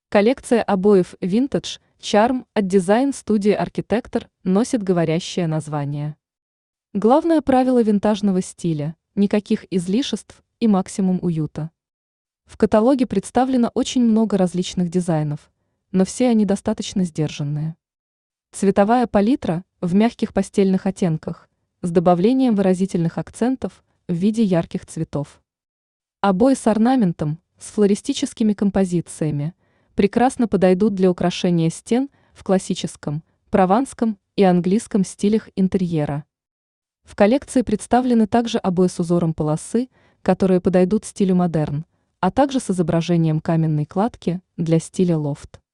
Коллекция обоев Vintage Charm от дизайн-студии «Архитектор» носит говорящее название. Главное правило винтажного стиля – никаких излишеств и максимум уюта. В каталоге представлено очень много различных дизайнов, но все они достаточно сдержанные. Цветовая палитра в мягких пастельных оттенках с добавлением выразительных акцентов в виде ярких цветов. Обои с орнаментом, с флористическими композициями прекрасно подойдут для украшения стен в классическом, прованском и английском стилях интерьера. В коллекции представлены также обои с узором полосы, которые подойдут стилю модерн, а также с изображением каменной кладки для стиля лофт.